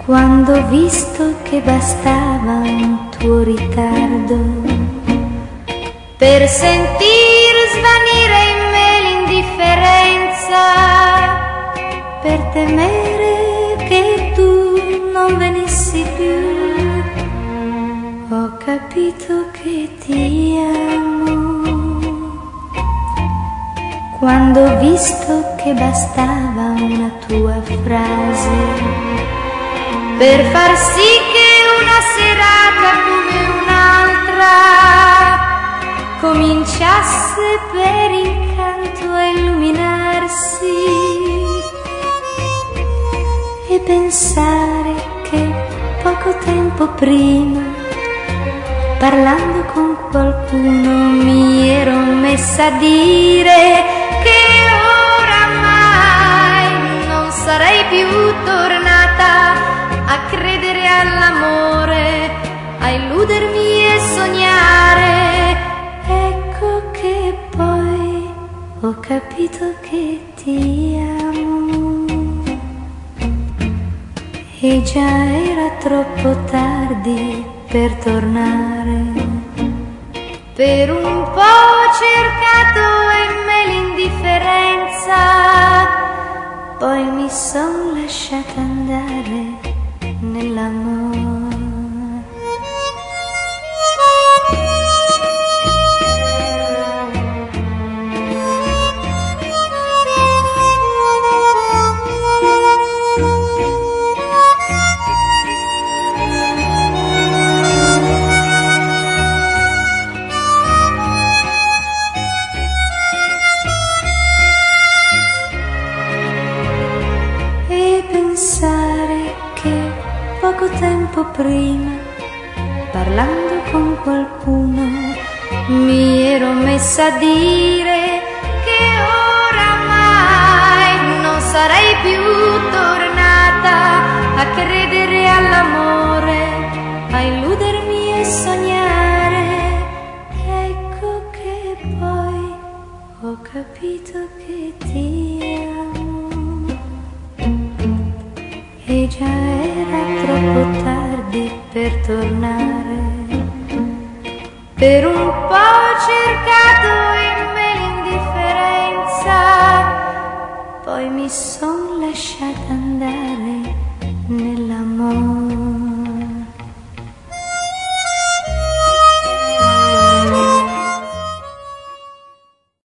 Quando ho visto che bastava un tuo ritardo per sentir svanire in me l'indifferenza, per temere che tu non venissi più, ho capito che ti amo. Quando ho visto che bastava una tua frase per far sì che una serata come un'altra cominciasse per incanto a illuminarsi, e pensare che poco tempo prima, parlando con qualcuno, mi ero messa a dire che oramai non sarei più tornata a credere all'amore, a illudermi e sognare. Ecco che poi ho capito che ti amo, e già era troppo tardi per tornare. Per un po' ho cercato in me l'indifferenza, poi mi son lasciata andare nell'amore. E pensare che poco tempo prima, parlando con qualcuno, mi ero messa a dire che oramai non sarei più tornata a credere all'amore, a illudermi e sognare. Ecco che poi ho capito che ti amo, e già era troppo tardi per tornare. Per un po' ho cercato in me l'indifferenza, poi mi son lasciata andare